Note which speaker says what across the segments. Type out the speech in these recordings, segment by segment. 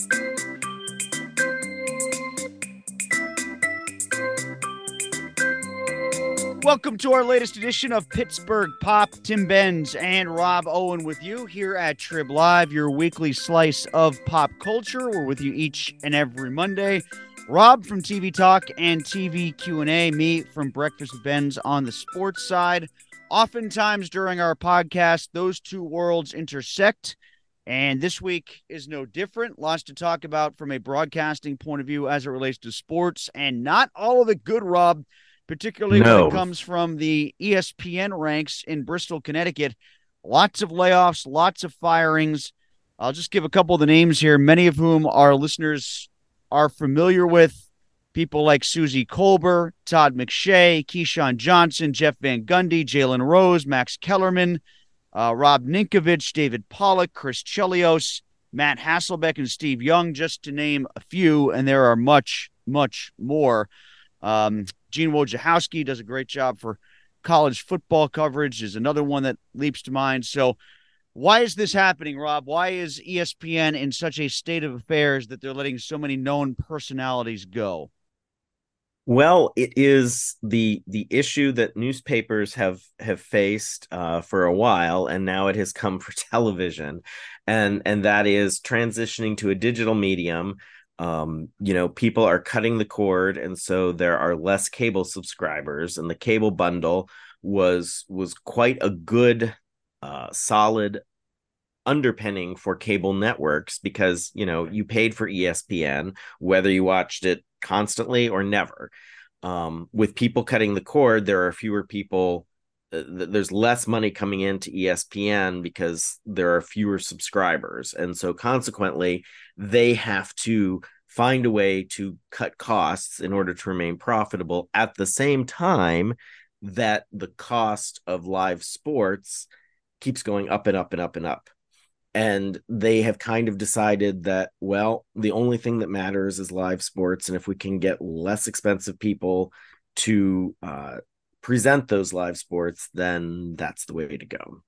Speaker 1: Welcome to our latest edition of Pittsburgh Pop. Tim Benz and Rob Owen with you here at Trib Live, your weekly slice of pop culture. We're with you each and every Monday. Rob from TV Talk and TV Q&A, me from Breakfast with Benz on the sports side. Oftentimes during our podcast, those two worlds intersect, and this week is no different. Lots to talk about from a broadcasting point of view as it relates to sports, and not all of it good, Rob. Particularly when it comes from the ESPN ranks in Bristol, Connecticut. Lots of layoffs, lots of firings. I'll just give a couple of the names here, many of whom our listeners are familiar with. People like Suzy Kolber, Todd McShay, Keyshawn Johnson, Jeff Van Gundy, Jalen Rose, Max Kellerman, Rob Ninkovich, David Pollock, Chris Chelios, Matt Hasselbeck, and Steve Young, just to name a few, and there are much, much more. Gene Wojciechowski does a great job for college football coverage, is another one that leaps to mind. So why is this happening, Rob? Why is ESPN in such a state of affairs that they're letting so many known personalities go?
Speaker 2: Well, it is the issue that newspapers have faced for a while, and now it has come for television, and that is transitioning to a digital medium. People are cutting the cord, and so there are less cable subscribers, and the cable bundle was quite a good, solid underpinning for cable networks because, you paid for ESPN, whether you watched it constantly or never. With people cutting the cord, there are fewer people. There's less money coming into ESPN because there are fewer subscribers. And so consequently, they have to find a way to cut costs in order to remain profitable at the same time that the cost of live sports keeps going up and up and up and up. And they have kind of decided that, well, the only thing that matters is live sports. And if we can get less expensive people to present those live sports, then that's the way to go.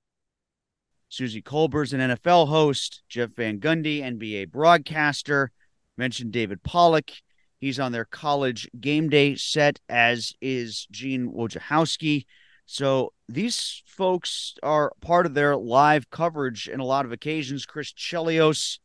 Speaker 1: Suzy Kolber's an NFL host. Jeff Van Gundy, NBA broadcaster. Mentioned David Pollock. He's on their college game day set, as is Gene Wojciechowski. So these folks are part of their live coverage in a lot of occasions. Chris Chelios,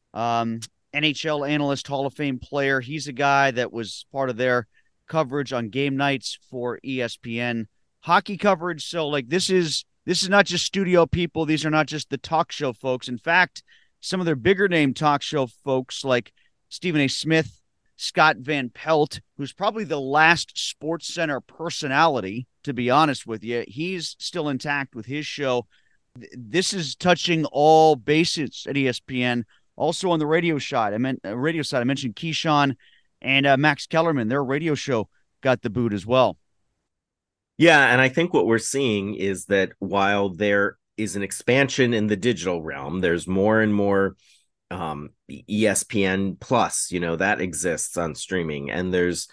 Speaker 1: NHL analyst, Hall of Fame player. He's a guy that was part of their coverage on game nights for ESPN hockey coverage. So like this is not just studio people. These are not just the talk show folks. In fact, some of their bigger name talk show folks like Stephen A. Smith, Scott Van Pelt, who's probably the last Sports Center personality, to be honest with you. He's still intact with his show. This is touching all bases at ESPN. Also on the radio side, I mentioned Keyshawn and Max Kellerman. Their radio show got the boot as well.
Speaker 2: Yeah, and I think what we're seeing is that while there is an expansion in the digital realm, there's more and more ESPN Plus, that exists on streaming, and there's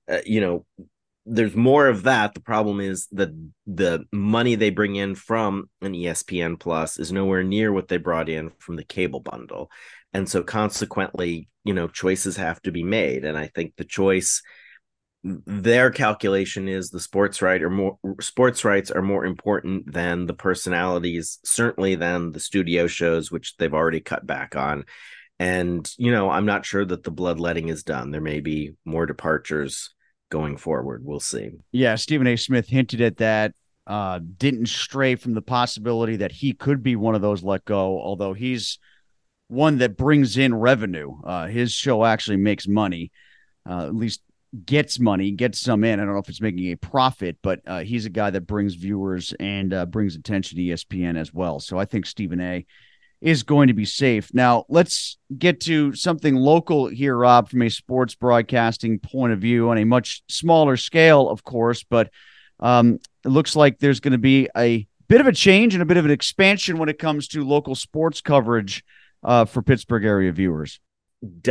Speaker 2: more of that. The problem is that the money they bring in from an ESPN Plus is nowhere near what they brought in from the cable bundle. And so consequently, choices have to be made. And I think the choice, their calculation is the sports rights are more important than the personalities, certainly than the studio shows, which they've already cut back on. And, I'm not sure that the bloodletting is done. There may be more departures going forward. We'll see.
Speaker 1: Yeah, Stephen A. Smith hinted at that, didn't stray from the possibility that he could be one of those let go, although he's one that brings in revenue. His show actually makes money, at least gets money, gets some in. I don't know if it's making a profit, but he's a guy that brings viewers and brings attention to ESPN as well. So I think Stephen A. is going to be safe. Now, let's get to something local here, Rob, from a sports broadcasting point of view on a much smaller scale, of course, but it looks like there's going to be a bit of a change and a bit of an expansion when it comes to local sports coverage for Pittsburgh area viewers.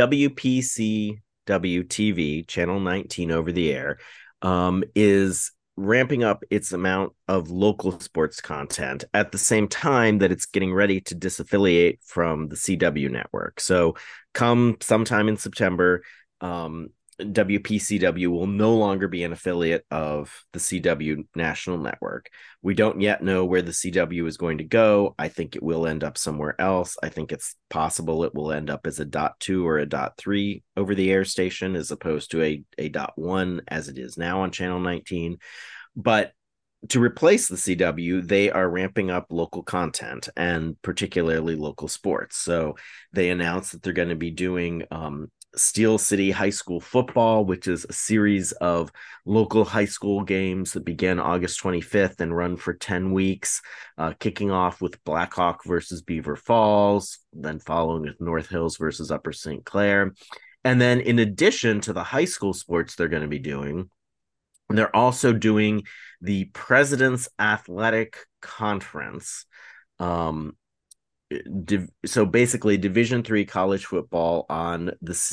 Speaker 2: WPC WTV, Channel 19 over the air, is ramping up its amount of local sports content at the same time that it's getting ready to disaffiliate from the CW network. So come sometime in September, WPCW will no longer be an affiliate of the CW national network. We don't yet know where the CW is going to go. I think it will end up somewhere else. I think it's possible it will end up as a .2 or a .3 over the air station as opposed to a .1 as it is now on Channel 19. But to replace the CW, they are ramping up local content and particularly local sports. So they announced that they're going to be doing Steel City High School Football, which is a series of local high school games that begin August 25th and run for 10 weeks, kicking off with Blackhawk versus Beaver Falls, then following with North Hills versus Upper St. Clair. And then in addition to the high school sports they're going to be doing, they're also doing the President's Athletic Conference. So basically Division III college football on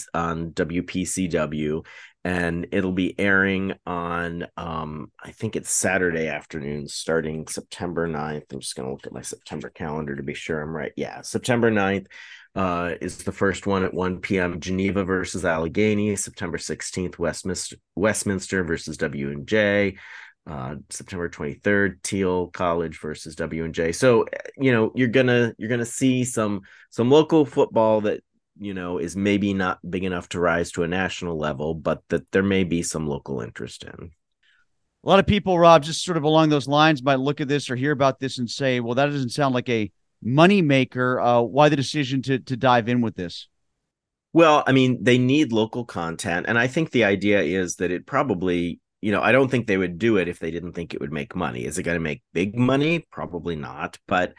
Speaker 2: WPCW, and it'll be airing on I think it's Saturday afternoons starting September 9th. I'm just going to look at my September calendar to be sure I'm right. Yeah, September 9th is the first one at 1 p.m. Geneva versus Allegheny. September 16th, Westminster versus W&J. September 23rd, Teal College versus W&J. So you're gonna see some local football that is maybe not big enough to rise to a national level, but that there may be some local interest in.
Speaker 1: A lot of people, Rob, just sort of along those lines might look at this or hear about this and say, well, that doesn't sound like a money maker. Why the decision to dive in with this?
Speaker 2: Well, I mean, they need local content, and I think the idea is that it probably, I don't think they would do it if they didn't think it would make money. Is it going to make big money? Probably not. But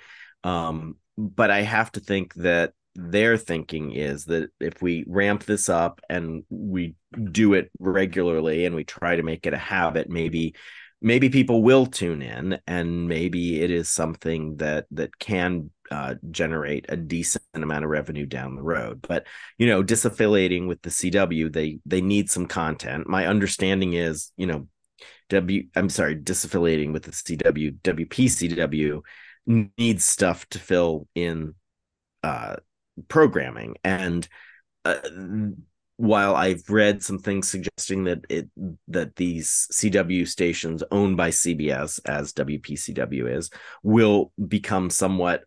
Speaker 2: I have to think that their thinking is that if we ramp this up and we do it regularly and we try to make it a habit, maybe people will tune in, and maybe it is something that can generate a decent amount of revenue down the road. But disaffiliating with the CW, they need some content. My understanding is disaffiliating with the CW, WPCW needs stuff to fill in programming. And while I've read some things suggesting that these CW stations owned by CBS, as WPCW is, will become somewhat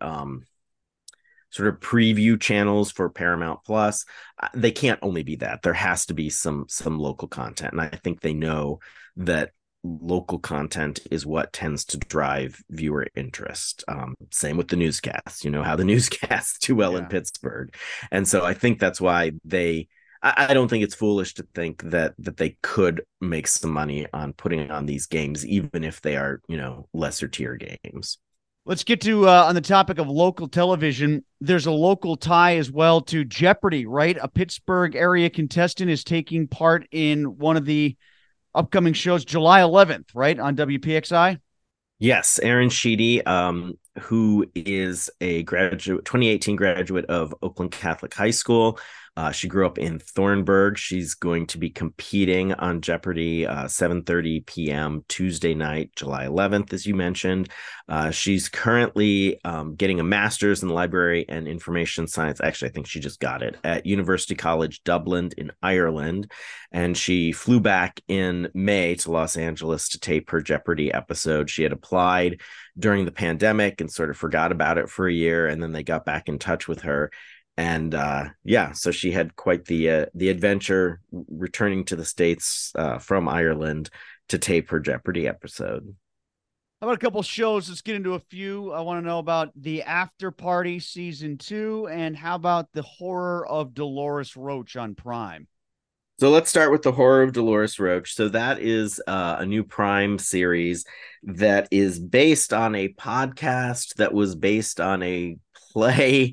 Speaker 2: sort of preview channels for Paramount Plus, they can't only be that. There has to be some local content, and I think they know that local content is what tends to drive viewer interest. Same with the newscasts. You know how the newscasts do well in Pittsburgh, and so I think that's why I don't think it's foolish to think that they could make some money on putting on these games, even if they are, lesser tier games.
Speaker 1: Let's get to on the topic of local television. There's a local tie as well to Jeopardy, right? A Pittsburgh area contestant is taking part in one of the upcoming shows July 11th, right, on WPXI.
Speaker 2: Yes, Aaron Sheedy, who is a 2018 graduate of Oakland Catholic High School. She grew up in Thornburg. She's going to be competing on Jeopardy 7:30 p.m. Tuesday night, July 11th, as you mentioned. She's currently getting a master's in library and information science. Actually, I think she just got it at University College Dublin in Ireland. And she flew back in May to Los Angeles to tape her Jeopardy episode. She had applied during the pandemic and sort of forgot about it for a year. And then they got back in touch with her. And so she had quite the adventure returning to the States from Ireland to tape her Jeopardy episode.
Speaker 1: How about a couple shows? Let's get into a few. I want to know about The After Party Season 2, and how about The Horror of Dolores Roach on Prime?
Speaker 2: So let's start with The Horror of Dolores Roach. So that is a new Prime series that is based on a podcast that was based on a play.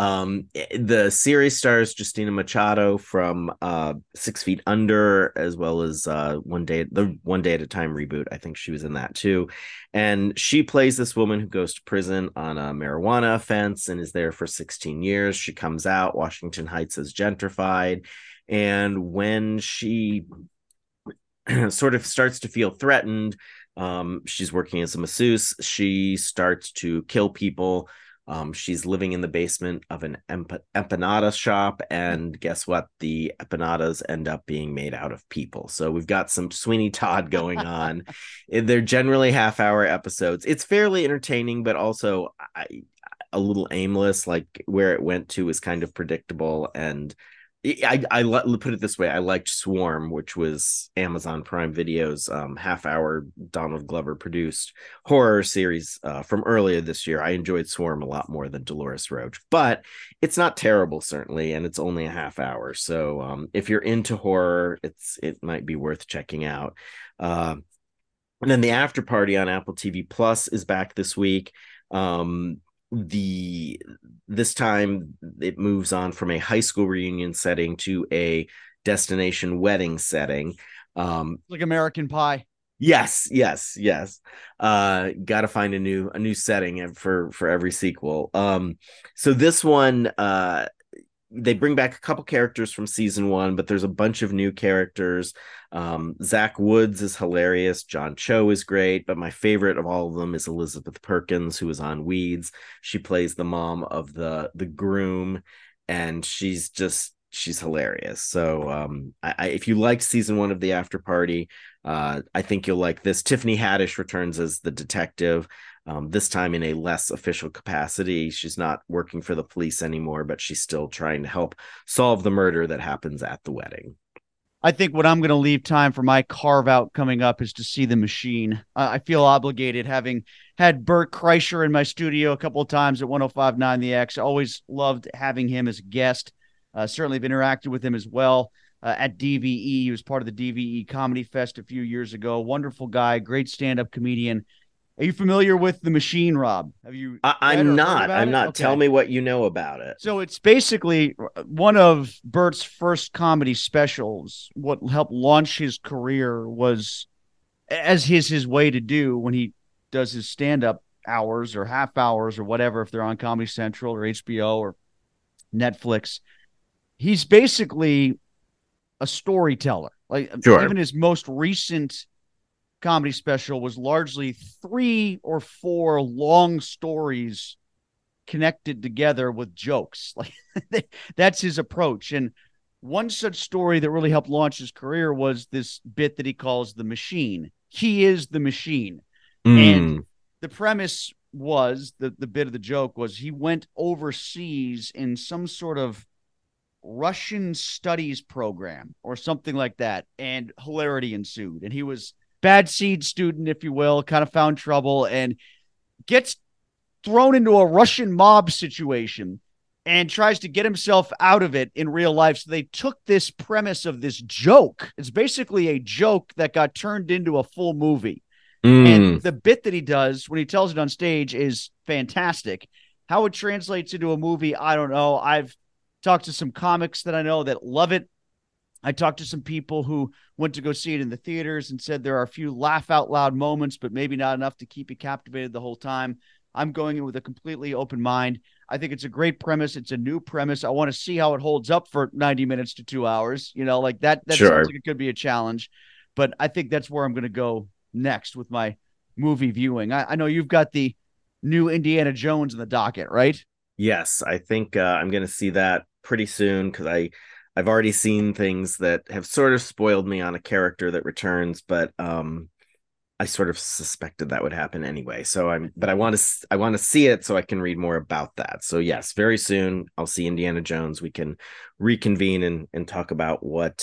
Speaker 2: The series stars Justina Machado from 6 Feet Under, as well as the One Day at a Time reboot. I think she was in that too. And she plays this woman who goes to prison on a marijuana offense and is there for 16 years. She comes out, Washington Heights is gentrified. And when she sort of starts to feel threatened, She's working as a masseuse. She starts to kill people. She's living in the basement of an empanada shop, and guess what? The empanadas end up being made out of people. So we've got some Sweeney Todd going on. They're generally half-hour episodes. It's fairly entertaining, but also a little aimless. Like where it went to is kind of predictable, and I put it this way: I liked Swarm, which was Amazon Prime Video's half-hour Donald Glover produced horror series from earlier this year. I enjoyed Swarm a lot more than Dolores Roach, but it's not terrible certainly, and it's only a half hour. So if you're into horror, it might be worth checking out. And then the After Party on Apple TV Plus is back this week. This time it moves on from a high school reunion setting to a destination wedding setting.
Speaker 1: Like American Pie.
Speaker 2: Yes. Got to find a new setting for every sequel. So this one, they bring back a couple characters from season one, but there's a bunch of new characters. Zach Woods is hilarious. John Cho is great, but my favorite of all of them is Elizabeth Perkins, who is on Weeds. She plays the mom of the groom, and she's hilarious. So if you liked season one of The After Party, I think you'll like this. Tiffany Haddish returns as the detective. This time in a less official capacity. She's not working for the police anymore, but she's still trying to help solve the murder that happens at the wedding.
Speaker 1: I think what I'm going to leave time for my carve out coming up is to see The Machine. I feel obligated, having had Bert Kreischer in my studio a couple of times at 105.9 The X. I always loved having him as a guest. Certainly have interacted with him as well at DVE. He was part of the DVE Comedy Fest a few years ago. Wonderful guy, great stand-up comedian. Are you familiar with The Machine, Rob? Have you?
Speaker 2: I'm not. I'm not.
Speaker 1: Okay.
Speaker 2: Tell me what you know about it.
Speaker 1: So it's basically one of Bert's first comedy specials. What helped launch his career was, as his way to do when he does his stand-up hours or half hours or whatever, if they're on Comedy Central or HBO or Netflix, he's basically a storyteller. Like
Speaker 2: Sure.
Speaker 1: even his most recent comedy special was largely 3 or 4 long stories connected together with jokes. Like that's his approach. And one such story that really helped launch his career was this bit that he calls The Machine. He is the machine. And the premise was the bit of the joke was he went overseas in some sort of Russian studies program or something like that, and hilarity ensued. And he was bad seed student, if you will, kind of found trouble and gets thrown into a Russian mob situation and tries to get himself out of it in real life. So they took this premise of this joke. It's basically a joke that got turned into a full movie. And the bit that he does when he tells it on stage is fantastic. How it translates into a movie, I don't know. I've talked to some comics that I know that love it. I talked to some people who went to go see it in the theaters and said there are a few laugh out loud moments, but maybe not enough to keep you captivated the whole time. I'm going in with a completely open mind. I think it's a great premise. It's a new premise. I want to see how it holds up for 90 minutes to 2 hours. You know, like that
Speaker 2: Sure.
Speaker 1: Sounds like it could be a challenge, but I think that's where I'm going to go next with my movie viewing. I know you've got the new Indiana Jones in the docket, right?
Speaker 2: Yes, I think I'm going to see that pretty soon because I've already seen things that have sort of spoiled me on a character that returns, but I sort of suspected that would happen anyway. So I want to see it so I can read more about that. So yes, very soon I'll see Indiana Jones. We can reconvene and talk about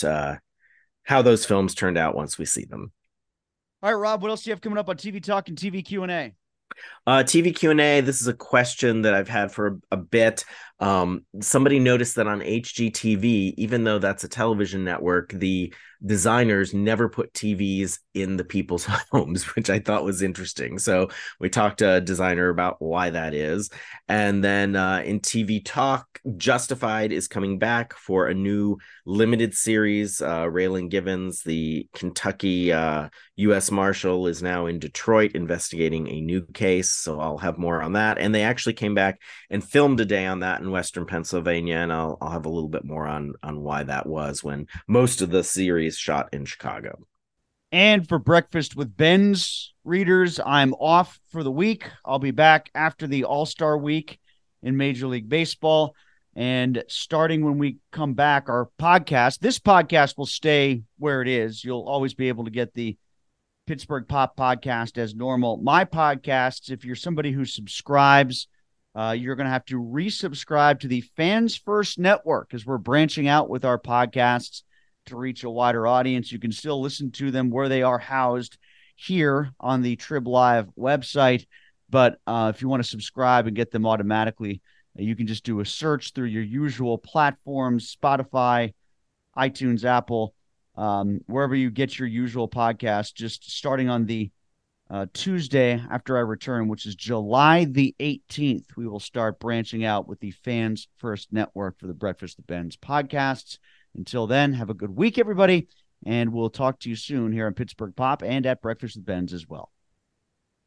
Speaker 2: how those films turned out once we see them.
Speaker 1: All right, Rob, what else do you have coming up on TV Talk and TV Q&A?
Speaker 2: TV Q&A, this is a question that I've had for a bit. Somebody noticed that on HGTV, even though that's a television network, the designers never put TVs in the people's homes, which I thought was interesting. So we talked to a designer about why that is. And then in TV Talk, Justified is coming back for a new limited series. Raylan Givens, the Kentucky U.S. Marshal, is now in Detroit investigating a new case. So I'll have more on that. And they actually came back and filmed a day on that in Western Pennsylvania. And I'll have a little bit more on why that was when most of the series shot in Chicago.
Speaker 1: And for Breakfast with Ben's readers, I'm off for the week. I'll be back after the All-Star week in Major League Baseball. And starting when we come back, this podcast will stay where it is. You'll always be able to get the Pittsburgh Pop podcast as normal. My podcasts, if you're somebody who subscribes, you're going to have to resubscribe to the Fans First Network as we're branching out with our podcasts to reach a wider audience. You can still listen to them where they are housed here on the Trib Live website. But if you want to subscribe and get them automatically, you can just do a search through your usual platforms, Spotify, iTunes, Apple, wherever you get your usual podcast, just starting on the Tuesday after I return, which is July the 18th. We will start branching out with the Fans First Network for the Breakfast with Ben's podcasts. Until then, have a good week, everybody, and we'll talk to you soon here on Pittsburgh Pop and at Breakfast with Ben's as well.